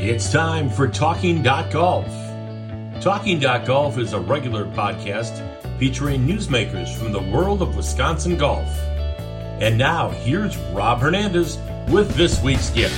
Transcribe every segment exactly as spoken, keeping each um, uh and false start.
It's time for Talking Golf. Talking Golf is a regular podcast featuring newsmakers from the world of Wisconsin golf. And now, here's Rob Hernandez with this week's guest.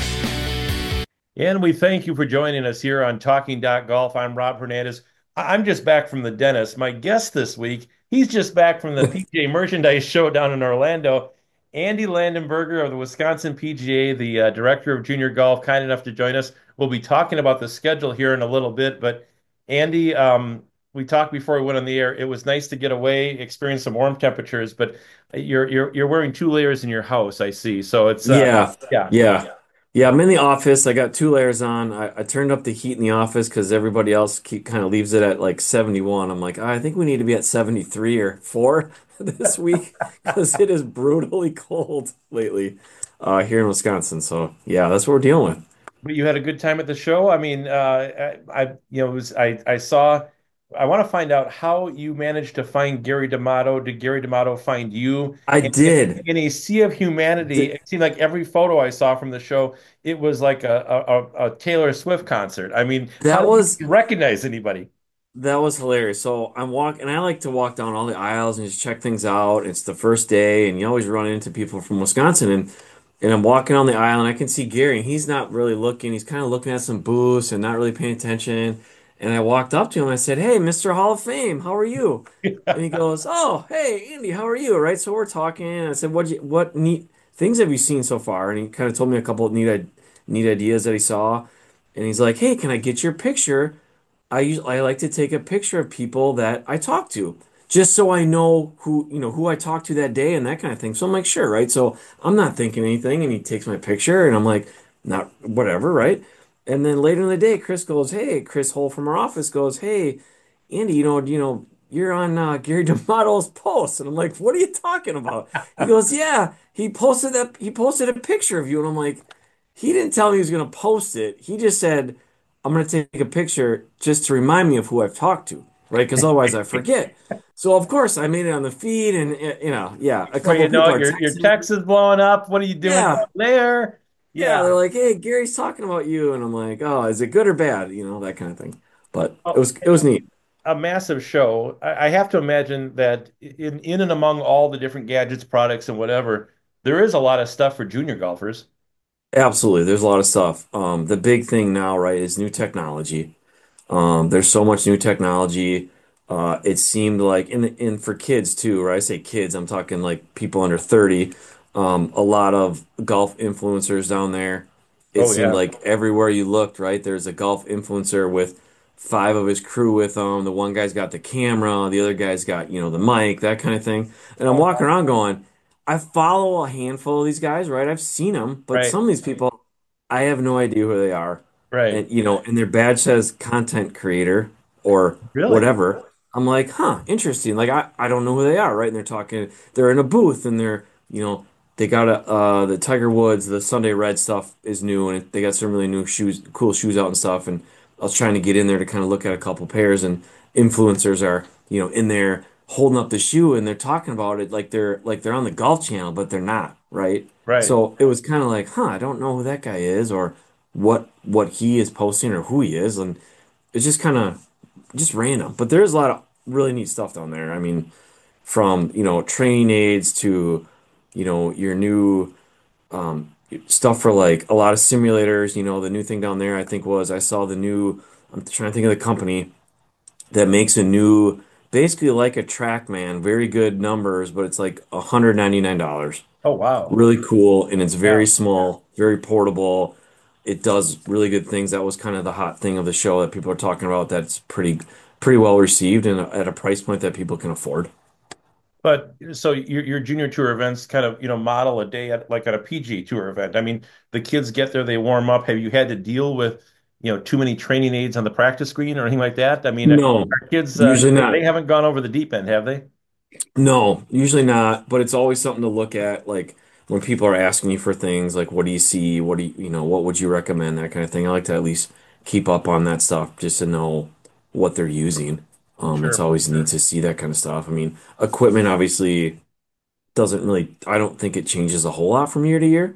And we thank you for joining us here on Talking Golf. I'm Rob Hernandez. I'm just back from the dentist. My guest this week, he's just back from the P G A Merchandise Show down in Orlando. Andy Landenberger of the Wisconsin P G A, the uh, director of junior golf, kind enough to join us. We'll be talking about the schedule here in a little bit. But Andy, um, we talked before we went on the air. It was nice to get away, experience some warm temperatures. But you're you're you're wearing two layers in your house, I see. So it's uh, Yeah, yeah. yeah, yeah. I'm in the office. I got two layers on. I, I turned up the heat in the office because everybody else keep kind of leaves it at like seventy-one. I'm like, "Ah, I think we need to be at seventy-three or four this week because it is brutally cold lately uh, here in Wisconsin. So yeah, that's what we're dealing with. But you had a good time at the show. I mean, uh, I, I you know, it was I I saw. I want to find out how you managed to find Gary D'Amato. Did Gary D'Amato find you? I In, in, did. in a sea of humanity, Th- it seemed like every photo I saw from the show, it was like a a, a Taylor Swift concert. I mean, how that did was you recognize anybody? that was hilarious. So I'm walking, and I like to walk down all the aisles and just check things out. It's the first day, and you always run into people from Wisconsin, and And I'm walking on the aisle and I can see Gary and he's not really looking. He's kind of looking at some booths and not really paying attention. And I walked up to him and I said, "Hey, mister Hall of Fame, how are you?" And he goes, "Oh, hey, Andy, how are you?" Right? So we're talking. And I said, "What you, what neat things have you seen so far?" And he kind of told me a couple of neat i- neat ideas that he saw. And he's like, "Hey, can I get your picture? I use I like to take a picture of people that I talk to, just so I know who, you know, who I talked to that day and that kind of thing." So I'm like, "Sure, right?" So I'm not thinking anything, and he takes my picture, and I'm like, "Not whatever, right?" And then later in the day, Chris goes, "Hey," Chris Hole from our office goes, "Hey, Andy, you know, you know, you're on uh, Gary D'Amato's post," and I'm like, "What are you talking about?" He goes, "Yeah, he posted that he posted a picture of you," and I'm like, "He didn't tell me he was gonna post it. He just said." I'm going to take a picture just to remind me of who I've talked to, right? Because otherwise I forget. So of course I made it on the feed, and uh, you know, yeah, a Before couple you of know people it, are your your texting me. text is blowing up. What are you doing down Yeah, there? yeah, Yeah. they're like, "Hey, Gary's talking about you," and I'm like, "Oh, is it good or bad?" You know, that kind of thing. But it Oh, was it was neat. a massive show. I, I have to imagine that in in and among all the different gadgets, products, and whatever, there is a lot of stuff for junior golfers. Absolutely, there's a lot of stuff. Um, the big thing now, right, is new technology. Um, there's so much new technology. Uh, it seemed like, and, and for kids too, right? I say kids, I'm talking like people under thirty. Um, a lot of golf influencers down there. It Oh seemed yeah. like everywhere you looked, right? There's a golf influencer with five of his crew with him. The one guy's got the camera, the other guy's got, you know, the mic, that kind of thing. And I'm Oh, walking around going, I follow a handful of these guys, right? I've seen them, but right, some of these people, I have no idea who they are, right. and you know, and their badge says content creator or Really? whatever. I'm like, huh, interesting. Like I, I don't know who they are, right? And they're talking, they're in a booth and they're, you know, they got a uh the Tiger Woods, the Sunday Red stuff is new and they got some really new shoes, cool shoes out and stuff. And I was trying to get in there to kind of look at a couple pairs and influencers are, you know, in there holding up the shoe and they're talking about it like they're like they're on the Golf Channel, but they're not, right? Right. So it was kind of like, huh, I don't know who that guy is or what what he is posting or who he is, and it's just kind of just random. But there's a lot of really neat stuff down there. I mean, from you know training aids to you know your new um, stuff for like a lot of simulators. You know, the new thing down there I think was I saw the new. I'm trying to think of the company that makes a new, basically like a TrackMan, very good numbers, but it's like one hundred ninety-nine dollars. Oh wow. Really cool, and it's Yeah. very small, very portable. It does really good things. That was kind of the hot thing of the show that people are talking about. That's pretty pretty well received and at a price point that people can afford. But so your your junior tour events kind of, you know, model a day at like at a P G tour event. I mean, the kids get there, they warm up. Have you had to deal with, you know, too many training aids on the practice screen or anything like that? I mean, No, our kids, uh, usually they, they not. haven't gone over the deep end, have they? No, usually not, but it's always something to look at. Like when people are asking you for things, like what do you see? What do you, you know, what would you recommend? That kind of thing. I like to at least keep up on that stuff just to know what they're using. Um, it's Sure. always neat to see that kind of stuff. I mean, equipment obviously doesn't really, I don't think it changes a whole lot from year to year.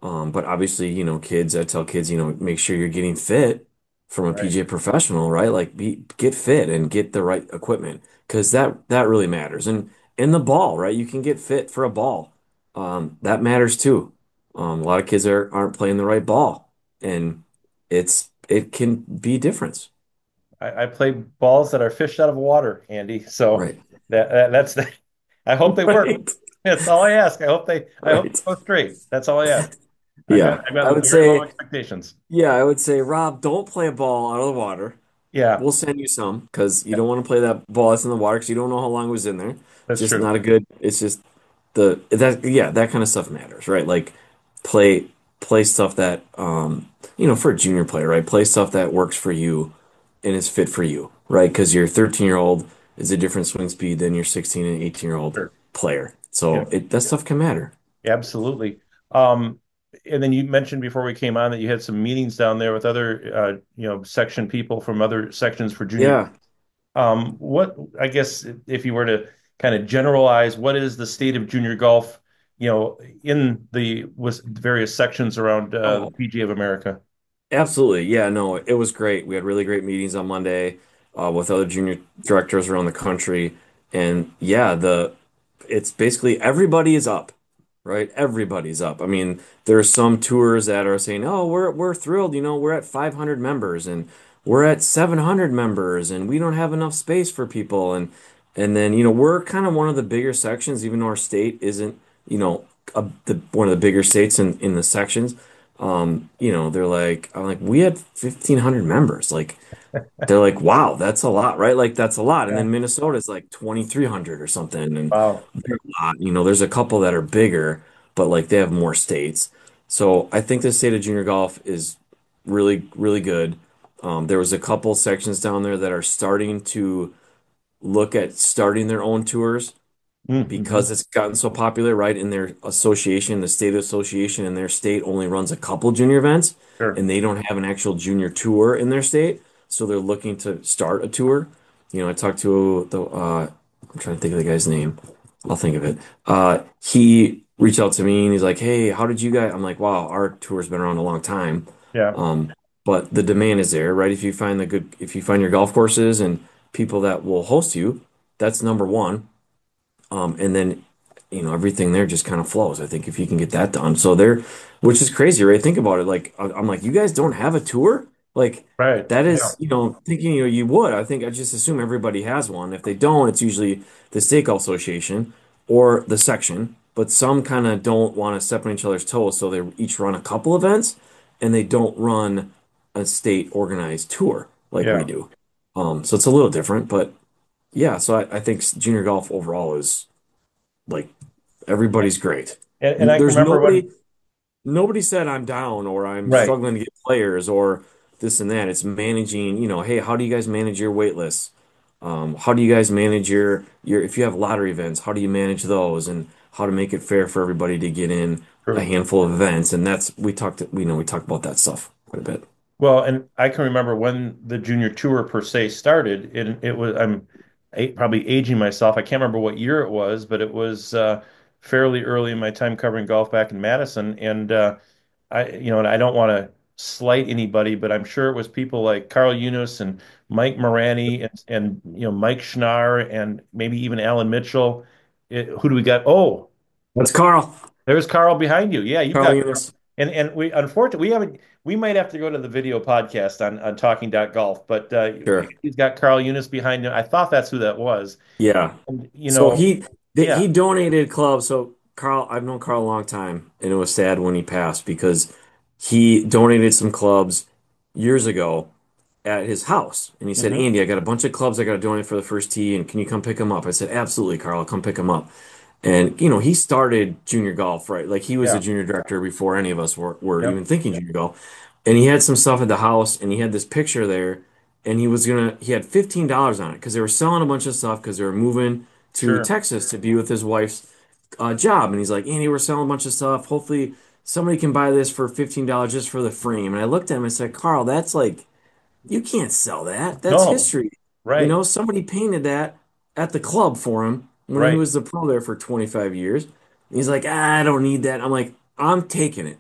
Um, but obviously, you know, kids, I tell kids, you know, make sure you're getting fit from a Right. P G A professional, right? Like be get fit and get the right equipment because that that really matters. And in the ball, right? You can get fit for a ball. Um, that matters too. Um, a lot of kids are aren't playing the right ball, and it's it can be a difference. I, I play balls that are fished out of water, Andy. So Right. that, that that's the, I hope they work. Right. That's all I ask. I hope they I hope Right. they go straight. That's all I ask. I've got Yeah. I've I got would very low say, expectations. yeah, I would say, Rob, don't play a ball out of the water. Yeah, We'll send you some because you yeah, don't want to play that ball that's in the water because you don't know how long it was in there. It's that's just true. not a good. It's just the that yeah that kind of stuff matters, right? Like play play stuff that um you know for a junior player, right? Play stuff that works for you and is fit for you, right? Because your thirteen year old is a different swing speed than your sixteen and eighteen year old Sure. player. Yeah, So it that stuff can matter. absolutely. Um, and then you mentioned before we came on that you had some meetings down there with other uh, you know, section people from other sections for junior. Yeah. Um, what I guess if you were to kind of generalize, what is the state of junior golf, you know, in the was various sections around uh, the Oh, P G A of America? absolutely. Yeah, no, it was great. We had really great meetings on Monday uh, with other junior directors around the country. And yeah, the it's basically everybody is up, right? Everybody's up. I mean, there are some tours that are saying, "Oh, we're we're thrilled, you know, we're at five hundred members and we're at seven hundred members and we don't have enough space for people." And and then, you know, we're kind of one of the bigger sections even though our state isn't, you know, a, the one of the bigger states in in the sections. Um, you know, they're like, I'm like, we had fifteen hundred members. Like, they're like, wow, that's a lot, right? Like, that's a lot. And Yeah. then Minnesota's like twenty-three hundred or something. And Wow. they're a lot. You know, there's a couple that are bigger, but like they have more states. So I think the state of junior golf is really, really good. Um, there was a couple sections down there that are starting to look at starting their own tours Mm-hmm. because it's gotten so popular, right? In their association, the state association in their state only runs a couple junior events, Sure. and they don't have an actual junior tour in their state. So they're looking to start a tour. You know, I talked to the, uh, I'm trying to think of the guy's name. I'll think of it. Uh, he reached out to me and he's like, "Hey, how did you guys?" I'm like, "Wow, our tour's been around a long time." Yeah. Um, but the demand is there, right? If you find the good, if you find your golf courses and people that will host you, that's number one. Um, and then, you know, everything there just kind of flows. I think if you can get that done. So there, which is crazy, right? Think about it. Like, I- I'm like, you guys don't have a tour? Like, Right. that Yeah. is, you know, thinking, you know, you would. I think I just assume everybody has one. If they don't, it's usually the State Golf Association or the section. But some kind of don't want to step on each other's toes. So they each run a couple events and they don't run a state organized tour like we Yeah. do. Um, so it's a little different, but yeah, so I, I think junior golf overall is like everybody's great. And, and I can There's remember when, nobody nobody said I'm down or I'm right. struggling to get players or this and that. It's managing, you know, hey, how do you guys manage your wait lists? Um, how do you guys manage your your if you have lottery events, how do you manage those and how to make it fair for everybody to get in a True. handful of events? And that's we talked we know we talked about that stuff quite a bit. Well, and I can remember when the junior tour per se started. It it was I'm a- probably aging myself. I can't remember what year it was, but it was uh, fairly early in my time covering golf back in Madison. And uh, I, you know, and I don't want to slight anybody, but I'm sure it was people like Carl Eunice and Mike Morani and and you know Mike Schnarr and maybe even Alan Mitchell. It, who do we got? Oh, That's Carl. there's Carl behind you. Yeah, you've Carl got Eunice. and and we unfortunately we haven't we might have to go to the video podcast on on talking golf, but uh, Sure. he's got Carl Eunice behind him. I thought that's who that was. Yeah. And you So know, he th- yeah, he donated clubs. So Carl, I've known Carl a long time, and it was sad when he passed because he donated some clubs years ago at his house, and he said, hmm, "Andy, I got a bunch of clubs I got to donate for the first tee, and can you come pick them up?" I said, "Absolutely, Carl, I'll come pick them up." And you know, he started junior golf, right? Like he was a yeah, junior director before any of us were, were yep, even thinking junior golf. And he had some stuff at the house, and he had this picture there, and he was gonna he had fifteen dollars on it because they were selling a bunch of stuff because they were moving to sure, Texas to be with his wife's uh, job. And he's like, Andy, we're selling a bunch of stuff. Hopefully somebody can buy this for fifteen dollars just for the frame. And I looked at him and said, Carl, that's like you can't sell that. That's no, history. You right, know, somebody painted that at the club for him when he right, was the pro there for twenty-five years. He's like, ah, I don't need that. I'm like, I'm taking it.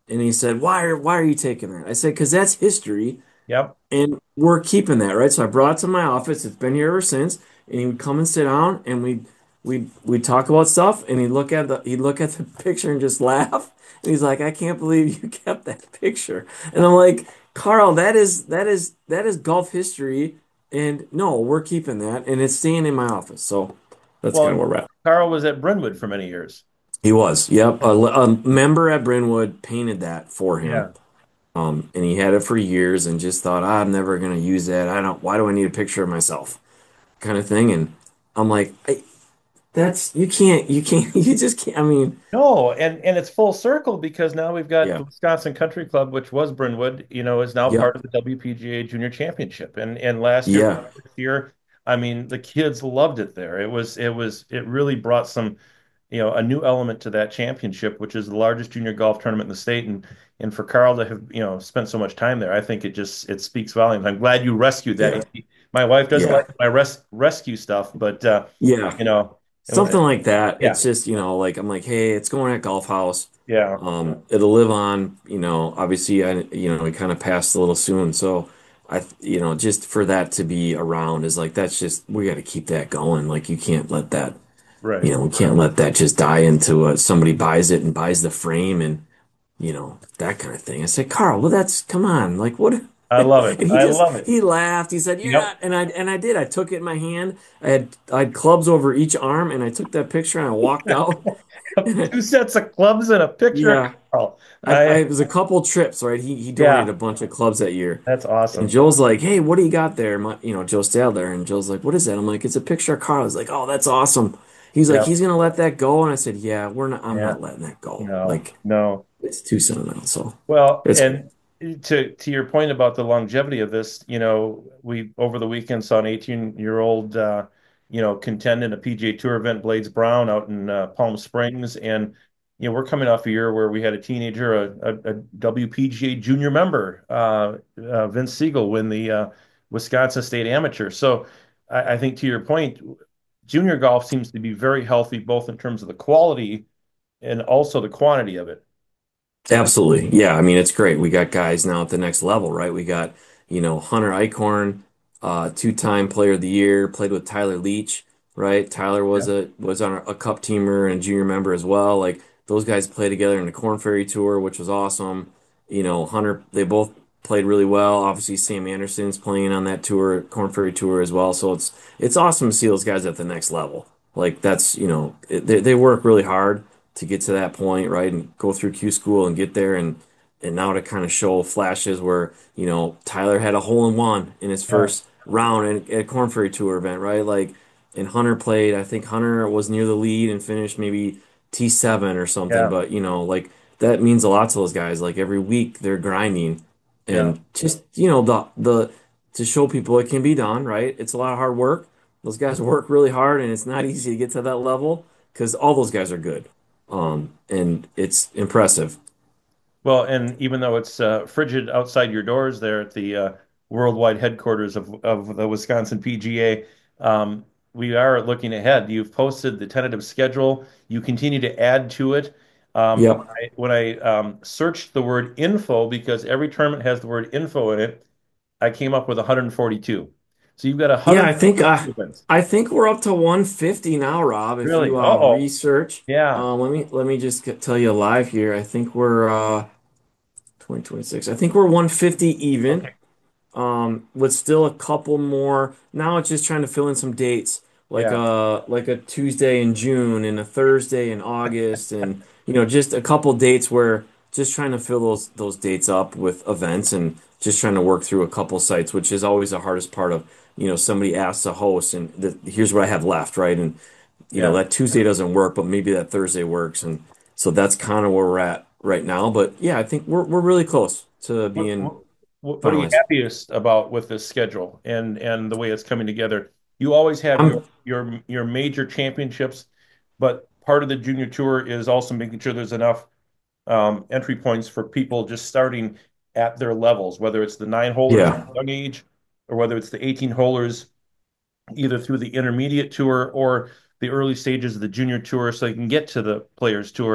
And he said, "Why are why are you taking that?" I said, "Because that's history, Yep. and we're keeping that, right?" So I brought it to my office. It's been here ever since. And he would come and sit down, and we we we talk about stuff. And he'd look at the he'd look at the picture and just laugh. And he's like, "I can't believe you kept that picture." And I'm like, "Carl, that is that is that is golf history, and no, we're keeping that, and it's staying in my office." So that's Well, kind of and where we're at. Carl was at Brynwood for many years. He was, yep, a, a member at Brynwood painted that for him. Yeah. Um, and he had it for years and just thought, "Ah, I'm never gonna use that. I don't, why do I need a picture of myself?" Kind of thing. And I'm like, I, that's, you can't, you can't, you just can't. I mean, No, and and it's full circle because now we've got the yeah, Wisconsin Country Club, which was Brynwood, you know, is now part yep, of the W P G A Junior Championship. And and last year, yeah, this year, I mean, the kids loved it there. It was it was it really brought some, you know, a new element to that championship, which is the largest junior golf tournament in the state. And and for Carl to have, you know, spent so much time there, I think it just it speaks volumes. I'm glad you rescued that. yeah, My wife doesn't yeah, like my res rescue stuff, but uh, yeah. you know, Something like that. yeah, It's just, you know, like I'm like, hey, it's going at Golf House. yeah, Um, it'll live on, you know, obviously I, you know, we kind of passed a little soon. So I, you know, just for that to be around is like, that's just, we got to keep that going. Like you can't let that, you right. know, we can't let that just die into a, somebody buys it and buys the frame and, you know, that kind of thing. I said, "Carl, well, that's, come on. Like what?" I love it. And he I just, love it. he laughed. He said, "You're Yep. not." And I, and I did. I took it in my hand. I had, I had clubs over each arm and I took that picture and I walked out. Two sets of clubs and a picture of Yeah. Carl. I, I, I it was a couple trips, right? He, he donated a yeah, bunch of clubs that year. that's And awesome. Joe's like, "Hey, what do you got there?" My, you know, Joe Stadler. And Joe's like, "What is that?" I'm like, "It's a picture of Carl." He's like, "Oh, that's awesome." He's like, Yeah, "He's gonna let that go." And I said, "Yeah, we're not, I'm yeah. not letting that go. No, Like, no. it's too sentimental." So Well, it's cool. and to to your point about the longevity of this, you know, we over the weekend saw an eighteen year old, uh, you know, contend in a P G A Tour event, Blades Brown, out in uh, Palm Springs, and you know, we're coming off a year where we had a teenager, a, a, a W P G A junior member, uh, uh, Vince Siegel, win the uh, Wisconsin State Amateur. So I, I think to your point, junior golf seems to be very healthy, both in terms of the quality and also the quantity of it. Absolutely. Yeah. I mean, it's great. We got guys now at the next level, right? We got, you know, Hunter Eichhorn, uh, two-time player of the year, played with Tyler Leach, right? Tyler was a was on a, a cup teamer and a junior member as well. Like those guys played together in the Corn Ferry Tour, which was awesome. You know, Hunter, they both played really well. Obviously, Sam Anderson's playing on that tour, Corn Ferry Tour as well. So it's it's awesome to see those guys at the next level. Like that's, you know, it, they they work really hard to get to that point, right? And go through Q school and get there and and now to kind of show flashes where, you know, Tyler had a hole in one in his Yeah, first round at a Corn Ferry Tour event, right? Like, and Hunter played, I think Hunter was near the lead and finished maybe T seven or something, yeah, but you know, like that means a lot to those guys. Like every week they're grinding yeah. and just, you know, the the to show people it can be done, right? It's a lot of hard work. Those guys work really hard and it's not easy to get to that level because all those guys are good. Um, and it's impressive. Well, and even though it's uh, frigid outside your doors there at the uh, worldwide headquarters of, of the Wisconsin P G A, um, we are looking ahead. You've posted the tentative schedule. You continue to add to it. Um, when Yep. I, when I um, searched the word info, because every tournament has the word info in it, I came up with one hundred forty-two. So you've got Yeah, I think uh, one hundred forty-two events. I think we're up to one fifty now, Rob. If Really? you uh, Uh-oh. research, Yeah. uh, let me let me just get, tell you live here. I think we're uh, twenty twenty-six. I think we're one fifty even. Okay. Um, with still a couple more. Now it's just trying to fill in some dates, like Yeah. a like a Tuesday in June and a Thursday in August, and you know, just a couple dates where just trying to fill those those dates up with events and just trying to work through a couple sites, which is always the hardest part of, you know, somebody asks a host and the, here's what I have left, right? And you know, Yeah. that Tuesday doesn't work, but maybe that Thursday works, and so that's kind of where we're at right now. But yeah, I think we're we're really close to What, being what, what are you finalized. happiest about with this schedule and and the way it's coming together? You always have your I'm your your major championships, but part of the junior tour is also making sure there's enough um, entry points for people just starting at their levels, whether it's the nine holers at yeah. a young age or whether it's the eighteen holers either through the intermediate tour or the early stages of the junior tour so they can get to the players tour.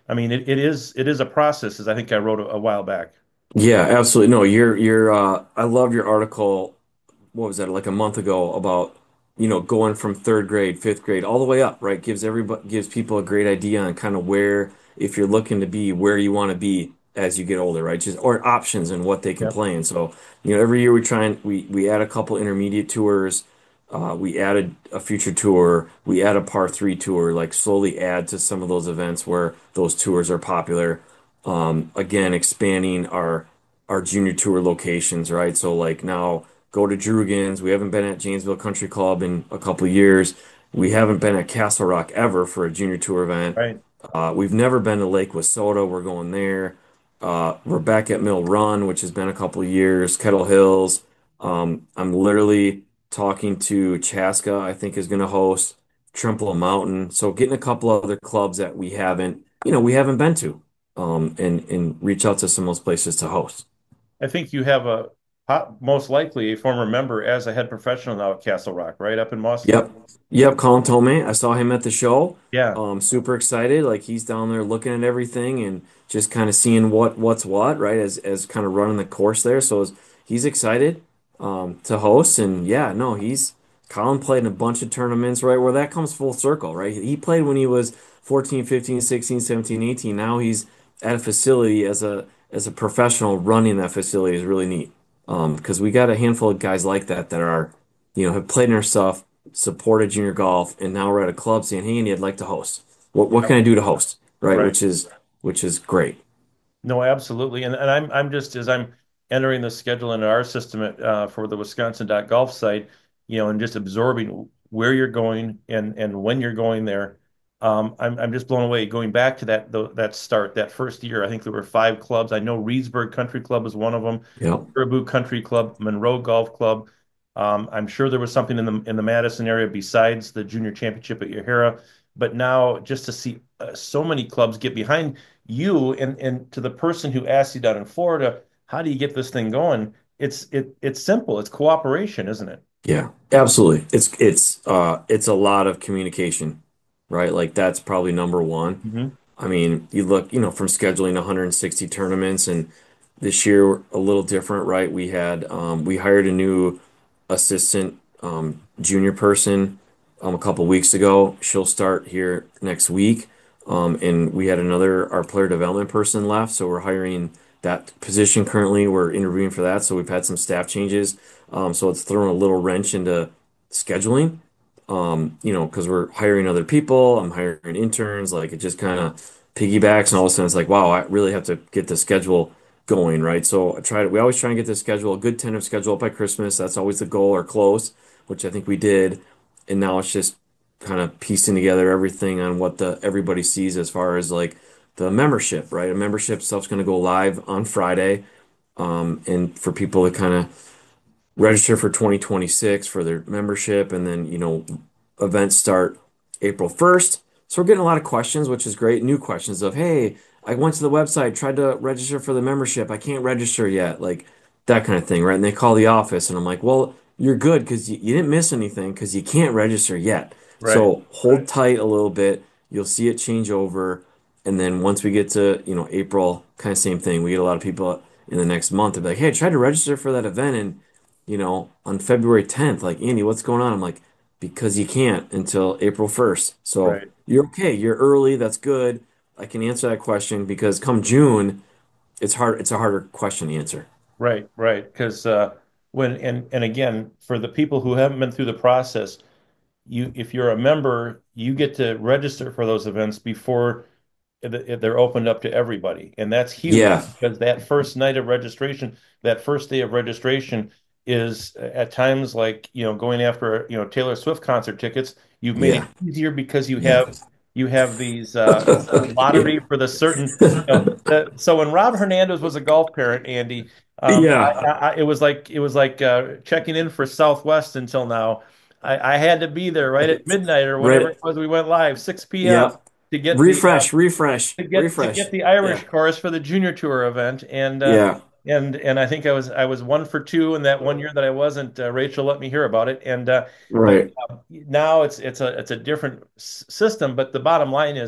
I mean, it, it is it is a process, as I think I wrote a, a while back. Yeah, absolutely. No, you're you're uh I love your article. What was that, like a month ago, about, you know, going from third grade, fifth grade, all the way up, right? Gives everybody gives people a great idea on kind of where, if you're looking to be, where you want to be as you get older, right? Just or options and what they can Yep. play in. So, you know, every year we try and we we add a couple intermediate tours. Uh, we added a future tour. We add a par three tour, like slowly add to some of those events where those tours are popular. Um, again, expanding our our junior tour locations, right? So like now go to Drugans. We haven't been at Janesville Country Club in a couple of years. We haven't been at Castle Rock ever for a junior tour event. Right. Uh, we've never been to Lake Wissota. We're going there. Uh, we're back at Mill Run, which has been a couple of years. Kettle Hills. Um, I'm literally talking to Chaska, I think is going to host Trimble Mountain. So getting a couple of other clubs that we haven't, you know, we haven't been to, um, and and reach out to some of those places to host. I think you have a po- most likely a former member as a head professional now at Castle Rock, right up in Moss. Yep. Yep. Colin Tomei. I saw him at the show. Yeah. Um, super excited. Like he's down there looking at everything and just kind of seeing what what's what, right? As as kind of running the course there. So is- he's excited um to host. And yeah, no, he's Colin played in a bunch of tournaments, right? Where that comes full circle, right? He played when he was fourteen, fifteen, sixteen, seventeen, eighteen. Now he's at a facility as a as a professional running that facility is really neat. Um, because we got a handful of guys like that that are, you know, have played in our stuff, supported junior golf, and now we're at a club saying, "Hey, Andy, I'd like to host. What what can I do to host?" Right, Right. which is which is great. No, absolutely. And and I'm I'm just as I'm entering the schedule into our system at, uh, for the Wisconsin dot golf site, you know, and just absorbing where you're going and and when you're going there. Um, I'm I'm just blown away. Going back to that tho- that start, that first year, I think there were five clubs. I know Reedsburg Country Club was one of them, Yep. Caribou Country Club, Monroe Golf Club. Um, I'm sure there was something in the in the Madison area besides the junior championship at Yahara. But now just to see uh, so many clubs get behind you and and to the person who asked you down in Florida, how do you get this thing going? It's it it's simple. It's cooperation, isn't it? Yeah, absolutely. It's it's uh it's a lot of communication, right? Like that's probably number one. Hmm. I mean, you look, you know, from scheduling one hundred sixty tournaments, and this year a little different, right? We had um, we hired a new assistant um, junior person um, a couple weeks ago. She'll start here next week. Um, and we had another our player development person left, so we're hiring that position currently. We're interviewing for that, so we've had some staff changes. Um, so it's thrown a little wrench into scheduling, um, you know, because we're hiring other people, I'm hiring interns, like it just kind of piggybacks, and all of a sudden it's like, wow, I really have to get the schedule going, right? So I try to, we always try and get the schedule, a good tentative schedule up by Christmas. That's always the goal or close, which I think we did. And now it's just kind of piecing together everything on what the everybody sees as far as like the membership, right? A membership stuff's going to go live on Friday. Um, and for people to kind of register for twenty twenty-six for their membership, and then, you know, events start April first. So we're getting a lot of questions, which is great. New questions of, hey, I went to the website, tried to register for the membership. I can't register yet. Like that kind of thing, right? And they call the office and I'm like, well, you're good because you, you didn't miss anything because you can't register yet. Right. So hold tight a little bit. You'll see it change over. And then once we get to, you know, April, kind of same thing. We get a lot of people in the next month. They're like, hey, I tried to register for that event and you know, on February tenth, like, Andy, what's going on? I'm like, because you can't until April first. So Right. you're okay. You're early. That's good. I can answer that question because come June, it's hard. It's a harder question to answer. Right. Right. Because uh, when and and again, for the people who haven't been through the process, you if you're a member, you get to register for those events before they're opened up to everybody. And that's huge Yeah. because that first night of registration, that first day of registration is at times like, you know, going after, you know, Taylor Swift concert tickets. You've made it Yeah. easier because you Yeah. have you have these uh, Yeah. lottery for the certain. You know, the, so when Rob Hernandez was a golf parent, Andy, um, I, Yeah. I, it was like it was like uh, checking in for Southwest until now. I, I had to be there right at midnight or whatever Right. it was. We went live six p m Yep. to get the uh, Refresh, refresh, to get to refresh. get the Irish Yeah. chorus for the junior tour event, and uh, Yeah. and and I think I was I was one for two, and that one year that I wasn't, uh, Rachel let me hear about it, and uh, but Right. uh, now it's it's a it's a different s- system. But the bottom line is,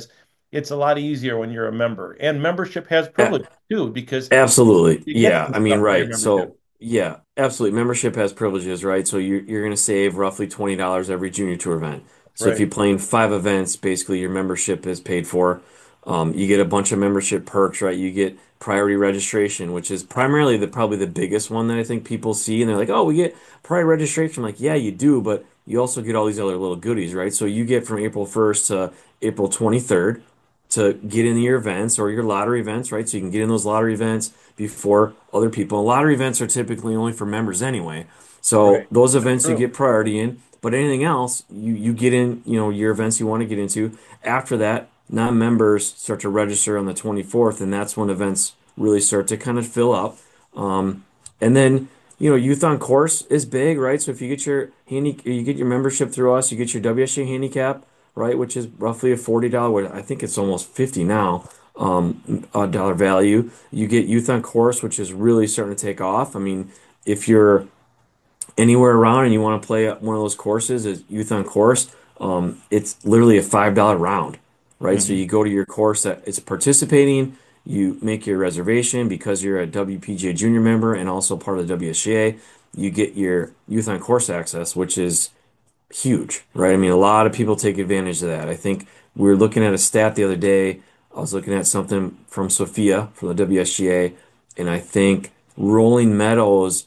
it's a lot easier when you're a member. And membership has A- privilege too, because Absolutely. you get Yeah. some I mean, stuff with your right. membership. So, yeah, absolutely. Membership has privileges, right? So you're, you're going to save roughly twenty dollars every junior tour event. That's So if right. you're playing five events, basically your membership is paid for. Um, you get a bunch of membership perks, right? You get priority registration, which is primarily the probably the biggest one that I think people see, and they're like, "Oh, we get priority registration." I'm like, yeah, you do, but you also get all these other little goodies, right? So you get from April first to April twenty-third to get in your events or your lottery events, right? So you can get in those lottery events before other people. And lottery events are typically only for members anyway. So Right. those That's events you true. get priority in, but anything else, you you get in, you know, your events you want to get into. After that, non-members start to register on the twenty-fourth, and that's when events really start to kind of fill up. Um, and then, you know, youth on course is big, right? So if you get your handy, you get your membership through us, you get your W S J handicap, right, which is roughly a forty dollars, I think it's almost fifty now, um, a dollar value. You get youth on course, which is really starting to take off. I mean, if you're anywhere around and you want to play one of those courses as youth on course, um, it's literally a five dollar round, right? So Hmm. you go to your course that is participating, you make your reservation because you're a W P G A junior member and also part of the W S G A. You get your youth on course access, which is huge, right? I mean, a lot of people take advantage of that. I think we were looking at a stat the other day. I was looking at something from Sophia from the W S G A, and I think Rolling Meadows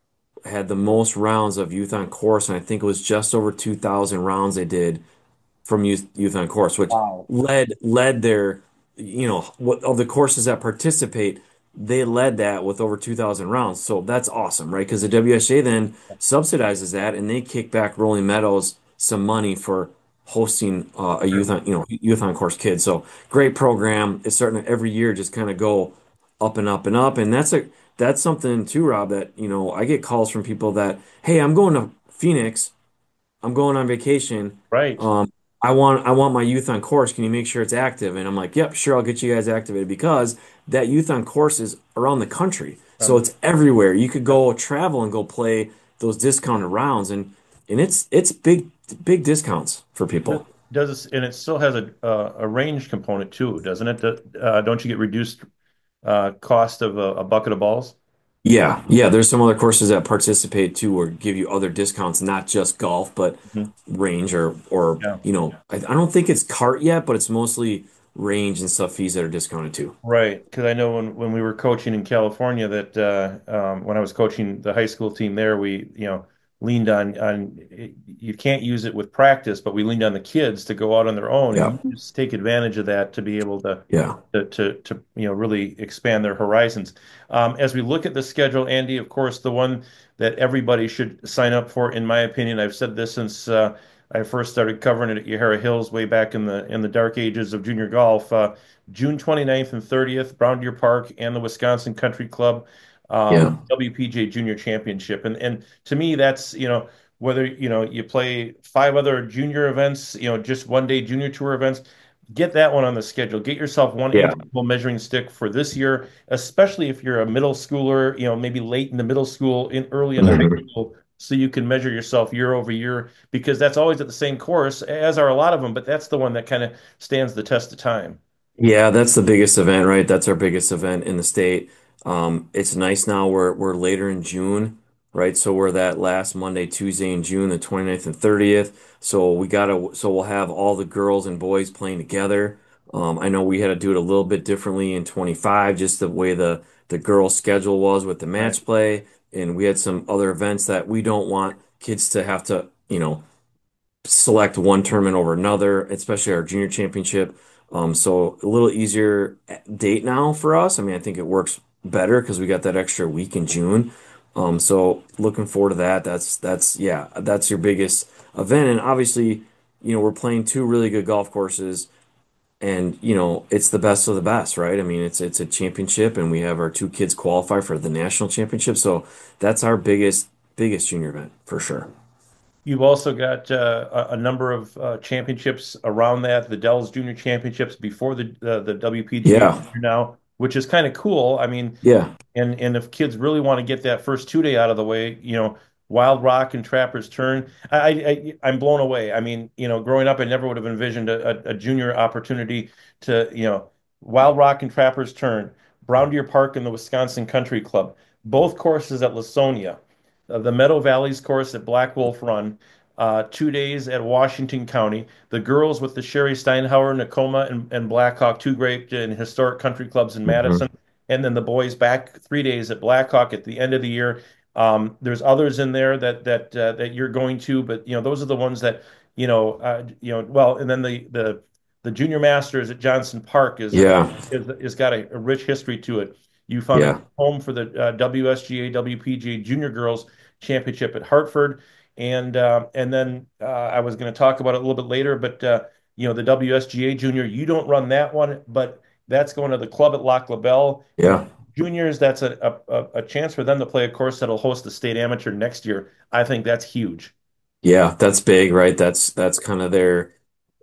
had the most rounds of youth on course, and I think it was just over two thousand rounds they did from youth youth on course, which Wow. led led their, you know, what of the courses that participate, they led that with over two thousand rounds. So that's awesome, right? Because the W S A then subsidizes that, and they kick back Rolling Meadows some money for hosting uh, a youth Sure. on, you know, youth on course kids. So great program. It's starting to every year just kind of go up and up and up, and that's a that's something too, Rob. That you know, I get calls from people that, hey, I'm going to Phoenix. I'm going on vacation. Right. Um, I want I want my youth on course. Can you make sure it's active? And I'm like, yep, sure, I'll get you guys activated because that youth on course is around the country. So Um, it's everywhere. You could go travel and go play those discounted rounds and and it's it's big big discounts for Does people. does it, and it still has a uh, a range component too, doesn't it? Do- Uh, don't you get reduced uh, cost of a, a bucket of balls? Yeah, yeah, there's some other courses that participate too or give you other discounts, not just golf, but Mhm. range or or Yeah. you know, I, I don't think it's cart yet, but it's mostly range and stuff fees that are discounted too. Right, because I know when, when we were coaching in California that uh, um, when I was coaching the high school team there, we you know leaned on on it, you can't use it with practice, but we leaned on the kids to go out on their own Yeah. and use, take advantage of that to be able to Yeah. to to, to you know really expand their horizons. Um, as we look at the schedule, Andy, of course, the one that everybody should sign up for, in my opinion, I've said this since uh, I first started covering it at Yahara Hills way back in the in the dark ages of junior golf. Uh, June twenty-ninth and thirtieth, Brown Deer Park and the Wisconsin Country Club um, Yeah. W P G A Junior Championship. And and to me, that's, you know, whether, you know, you play five other junior events, you know, just one day junior tour events, get that one on the schedule. Get yourself one Yeah. individual measuring stick for this year, especially if you're a middle schooler, you know, maybe late in the middle school, in early in the high Mhm. school, so you can measure yourself year over year, because that's always at the same course, as are a lot of them, but that's the one that kind of stands the test of time. Yeah, that's the biggest event, right? That's our biggest event in the state. Um, it's nice now we're we're later in June, right? So we're that last Monday, Tuesday in June, the twenty-ninth and thirtieth. So we gotta so we'll have all the girls and boys playing together. Um, I know we had to do it a little bit differently in twenty-five, just the way the the girls' schedule was with the Right. match play, and we had some other events that we don't want kids to have to, you know, select one tournament over another, especially our junior championship. Um, so a little easier date now for us. I mean, I think it works better because we got that extra week in June. Um, so looking forward to that. That's that's yeah, that's your biggest event. And obviously, you know, we're playing two really good golf courses and you know, it's the best of the best, right? I mean, it's it's a championship and we have our two kids qualify for the national championship. So that's our biggest biggest junior event for sure. You've also got uh, a, a number of uh, championships around that, the Dell's Junior Championships before the uh, the W P G A Yeah. Junior now, which is kind of cool. I mean, Yeah. and and if kids really want to get that first two day out of the way, you know, Wild Rock and Trapper's Turn. I, I I'm blown away. I mean, you know, growing up, I never would have envisioned a, a, a junior opportunity to, you know, Wild Rock and Trapper's Turn, Brown Deer Park and the Wisconsin Country Club, both courses at Lasonia, uh, the Meadow Valleys course at Black Wolf Run, uh, two days at Washington County, the girls with the Sherry Steinhauer, Nakoma, and, and Blackhawk, two great and historic country clubs in Mhm. Madison, and then the boys back three days at Blackhawk at the end of the year. Um, there's others in there that that uh, that you're going to, but you know those are the ones that you know uh, you know well, and then the the the Junior Masters at Johnson Park is a Yeah. is is got a, a rich history to it. You found a Yeah. home for the uh, W S G A W P G A Junior Girls Championship at Hartford, and uh, and then uh, I was going to talk about it a little bit later, but uh, you know the W S G A Junior, you don't run that one, but that's going to the club at Lac La Belle, and Yeah. juniors, that's a, a a chance for them to play a course that'll host the state amateur next year. I think that's huge. Yeah, that's big, right? That's that's kind of their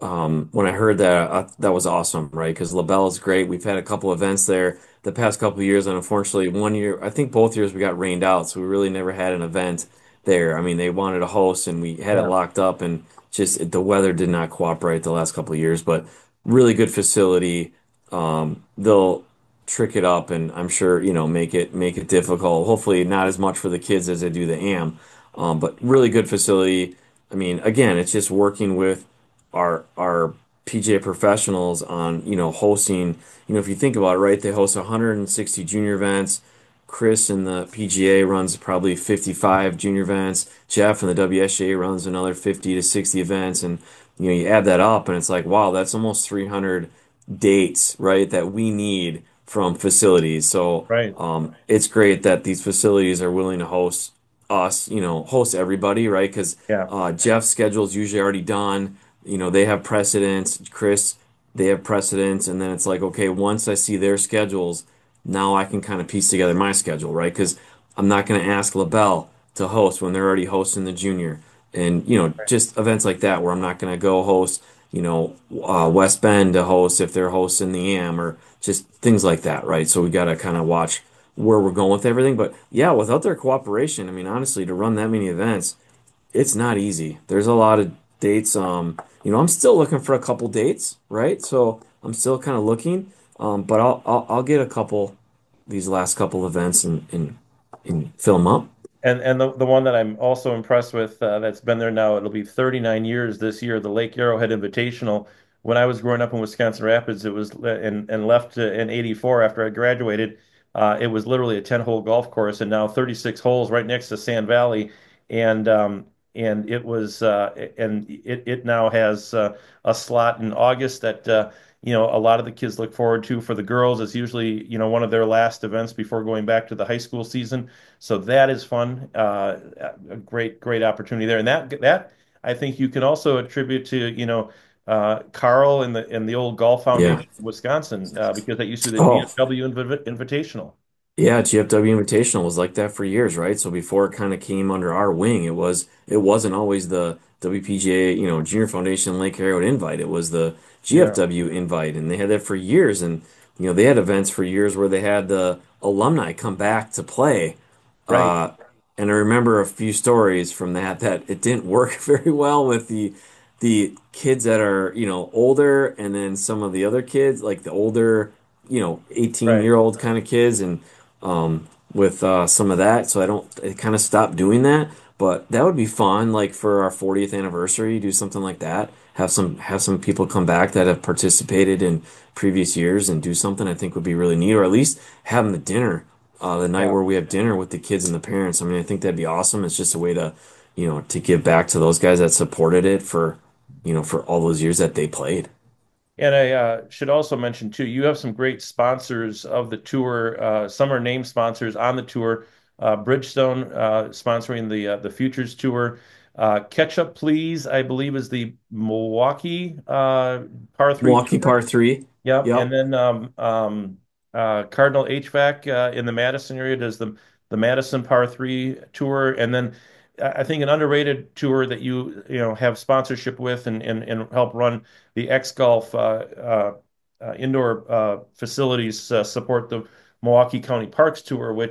um when I heard that uh, that was awesome, right? Because LaBelle is great. We've had a couple events there the past couple of years, and unfortunately, one year, I think both years we got rained out, so we really never had an event there. I mean, they wanted to host, and we had it Yeah, locked up, and just it, the weather did not cooperate the last couple of years. But really good facility. Um, they'll trick it up, and I'm sure you know make it make it difficult. Hopefully, not as much for the kids as they do the A M. Um, but really good facility. I mean, again, it's just working with our our P G A professionals on, you know, hosting, you know, if you think about it, right, they host one hundred sixty junior events. Chris in the P G A runs probably fifty-five junior events. Jeff in the W S G A runs another fifty to sixty events. And, you know, you add that up and it's like, wow, that's almost three hundred dates, right, that we need from facilities. So, right. um, it's great that these facilities are willing to host us, you know, host everybody, right? Because Yeah, uh, Jeff's schedule is usually already done. You know, they have precedence. Chris, they have precedence. And then it's like, okay, once I see their schedules, now I can kind of piece together my schedule, right? Because I'm not going to ask LaBelle to host when they're already hosting the junior. And, you know, just events like that where I'm not going to go host, you know, uh, West Bend to host if they're hosting the A M or just things like that, right? So we got to kind of watch where we're going with everything. But yeah, without their cooperation, I mean, honestly, to run that many events, it's not easy. There's a lot of dates. Um, you know, I'm still looking for a couple dates, right? So I'm still kind of looking. Um, but I'll, I'll I'll get a couple these last couple events and and and fill them up. and and the the one that I'm also impressed with uh, that's been there now. It'll be thirty-nine years this year. The Lake Arrowhead Invitational. When I was growing up in Wisconsin Rapids, it was and and left uh, in eighty-four after I graduated. Uh, it was literally a ten-hole golf course, and now thirty-six holes right next to Sand Valley, and um, and it was uh, and it it now has uh, a slot in August that uh, you know a lot of the kids look forward to. For the girls, it's usually you know one of their last events before going back to the high school season. So that is fun. Uh, a great, great opportunity there. And that that I think you can also attribute to, you know, uh, Carl and the and the old Golf Yeah. Foundation of Wisconsin, uh, because that used to be the Oh, G F W Inv Invitational. yeah, G F W Invitational was like that for years, right? So before it kind of came under our wing, it was it wasn't always the W P G A, you know, Junior Foundation Lake Arrowhead invite. It was the Yeah, G F W invite, and they had that for years. And you know, they had events for years where they had the alumni come back to play. right, Uh, and I remember a few stories from that that it didn't work very well with the the kids that are, you know, older, and then some of the other kids, like the older, you know, eighteen right. year old kind of kids, and um, with uh, some of that. So I don't, I kind of stopped doing that. But that would be fun, like for our fortieth anniversary, do something like that. Have some have some people come back that have participated in previous years and do something I think would be really neat, or at least having the dinner, uh, the night Yeah. where we have dinner with the kids and the parents. I mean, I think that'd be awesome. It's just a way to, you know, to give back to those guys that supported it for, you know, for all those years that they played. And I uh, should also mention too, you have some great sponsors of the tour. Uh, some are name sponsors on the tour. Uh, Bridgestone uh, sponsoring the uh, the Futures Tour. Uh, Catch Up Please, I believe, is the Milwaukee uh, par three Milwaukee tour. par three. Yep, and Yep. then um, um, uh, Cardinal H V A C uh, in the Madison area does the the Madison Par Three tour, and then I I think an underrated tour that you you know have sponsorship with and and, and help run the X Golf uh, uh, uh, indoor uh, facilities uh, support the Milwaukee County Parks Tour, which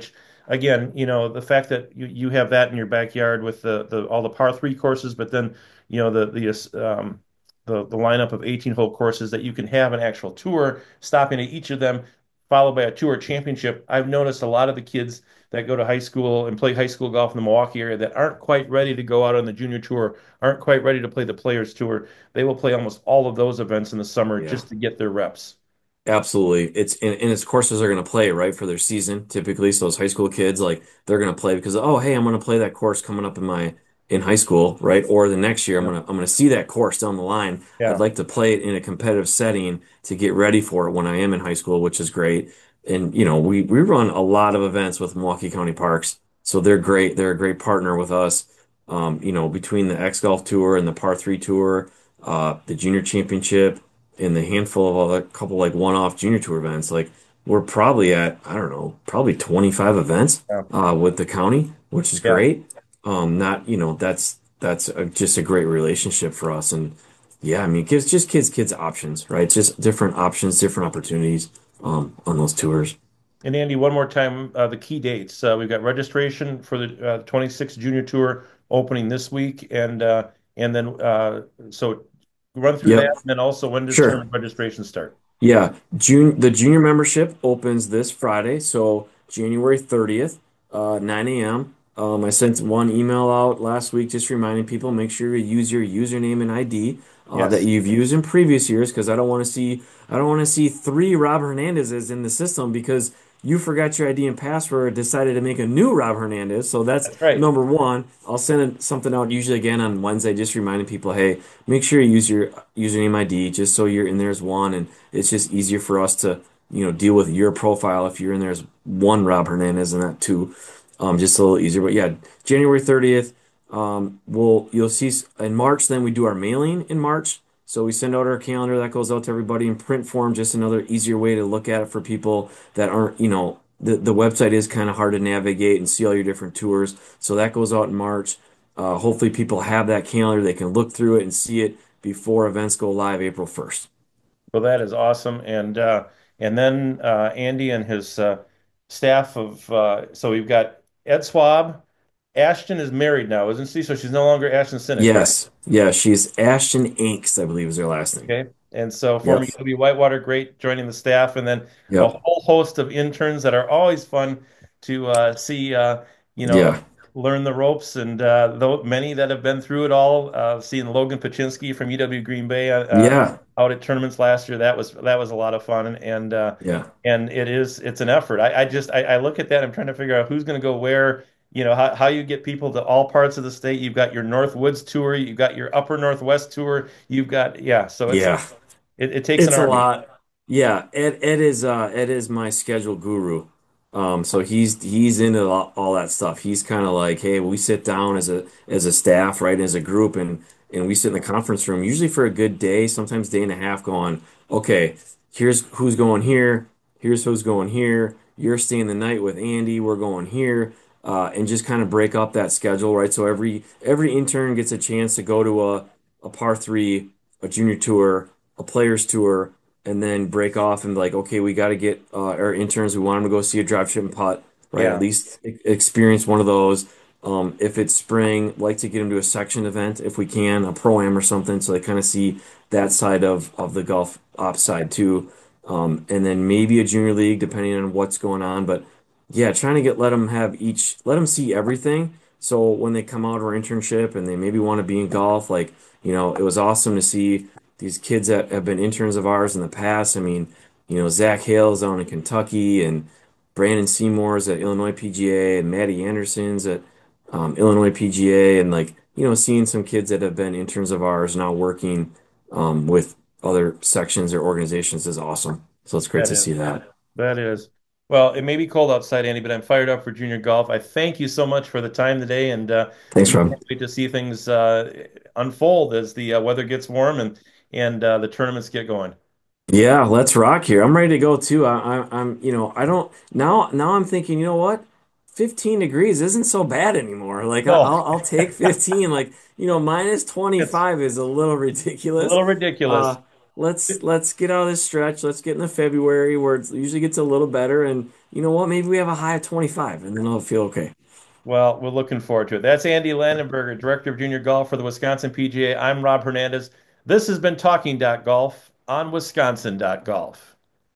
again, you know, the fact that you, you have that in your backyard with the, the all the par three courses, but then, you know, the the um the the lineup of eighteen hole courses that you can have an actual tour, stopping at each of them, followed by a tour championship. I've noticed a lot of the kids that go to high school and play high school golf in the Milwaukee area that aren't quite ready to go out on the junior tour, aren't quite ready to play the players tour. They will play almost all of those events in the summer Yeah. just to get their reps. Absolutely. It's and, and its courses are going to play right for their season typically. So those high school kids like they're going to play because oh hey I'm going to play that course coming up in my in high school right or the next year I'm Yeah. going to I'm going to see that course down the line. I'd Yeah. like to play it in a competitive setting to get ready for it when I am in high school, which is great. And you know we we run a lot of events with Milwaukee County Parks, so they're great. They're a great partner with us. Um, you know between the X Golf Tour and the Par Three Tour, uh, the Junior Championship in the handful of a couple like one-off junior tour events, like we're probably at, I don't know, probably twenty-five events Yeah. uh, with the county, which is Yeah. great. Um, not, you know, that's that's a, just a great relationship for us. And yeah, I mean, it gives just kids kids options, right? Just different options, different opportunities um, on those tours. And Andy, one more time, uh, the key dates. Uh, we've got registration for the uh, twenty-sixth Junior Tour opening this week, and uh, and then uh, so run through that, Yep, and then also when does sure. tournament registration start? Yeah, June the junior membership opens this Friday, so January thirtieth, uh, nine a m. Um, I sent one email out last week just reminding people make sure you use your username and I D uh, that Yes. you've used in previous years because I don't want to see I don't want to see three Rob Hernandezes in the system because you forgot your I D and password, decided to make a new Rob Hernandez. So that's That's right. number one. I'll send something out usually again on Wednesday, just reminding people, hey, make sure you use your username I D just so you're in there as one, and it's just easier for us to, you know, deal with your profile if you're in there as one Rob Hernandez and not two. Um, just a little easier. But yeah, January thirtieth, um, we'll you'll see in March, then we do our mailing in March. So we send out our calendar that goes out to everybody in print form, just another easier way to look at it for people that aren't, you know, the, the website is kind of hard to navigate and see all your different tours. So that goes out in March. Uh, hopefully people have that calendar. They can look through it and see it before events go live April first. Well, that is awesome. And uh, and then uh, Andy and his uh, staff of uh, so we've got Ed Swab. Ashton is married now, isn't she? So she's no longer Ashton Sinek, right? Yes. Yeah, she's Ashton Inks, I believe is her last name. Okay. And so former Yep. U W Whitewater great joining the staff, and then a Yep. whole host of interns that are always fun to uh, see, uh, you know, Yeah. learn the ropes. And uh, though many that have been through it all, uh, seeing Logan Paczynski from U W Green Bay uh, uh, Yeah. out at tournaments last year, that was that was a lot of fun. And uh, Yeah. and it is it's an effort. I, I just I, I look at that. I'm trying to figure out who's going to go where. You know how, how you get people to all parts of the state. You've got your North Woods tour, you've got your Upper Northwest tour, you've got yeah. So it's Yeah. it, it takes an It's a army. lot. Yeah, Ed Ed is uh Ed is my schedule guru. Um, so he's he's into all, all that stuff. He's kind of like, hey, we sit down as a as a staff, right, as a group, and and we sit in the conference room usually for a good day, sometimes day and a half, going, okay, here's who's going here, here's who's going here. You're staying the night with Andy. We're going here, uh, and just kind of break up that schedule, right? So every every intern gets a chance to go to a a par three, a junior tour, a players tour and then break off and be like, okay, we got to get uh, our interns. We want them to go see a drive, chip, and putt, right? At Yeah, least e- experience one of those. Um, if it's spring, like to get them to a section event if we can, a pro-am or something, so they kind of see that side of of the golf ops side too. Um, and then maybe a junior league, depending on what's going on. But yeah, trying to get let them have each, let them see everything. So when they come out of our internship and they maybe want to be in golf, like, you know, it was awesome to see these kids that have been interns of ours in the past. I mean, you know, Zach Hale's down in Kentucky and Brandon Seymour's at Illinois P G A and Matty Anderson's at um, Illinois P G A. And like, you know, seeing some kids that have been interns of ours now working um, with other sections or organizations is awesome. So it's great that to is. see that. That is. Well, it may be cold outside, Andy, but I'm fired up for junior golf. I thank you so much for the time today, and uh, Thanks, and Rob. can't wait to see things uh, unfold as the uh, weather gets warm and and uh, the tournaments get going. Yeah, let's rock here. I'm ready to go too. I, I, I'm, you know, I don't now. Now I'm thinking, you know what? fifteen degrees isn't so bad anymore. Like I- No, I'll, I'll take fifteen. Like, you know, minus it's twenty-five is a little a ridiculous. little Uh, ridiculous. let's let's get out of this stretch. Let's get into February where it usually gets a little better. And you know what? Maybe we have a high of twenty-five, and then I'll feel okay. Well, we're looking forward to it. That's Andy Landenberger, Director of Junior Golf for the Wisconsin P G A. I'm Rob Hernandez. This has been Talking Golf on Wisconsin Golf.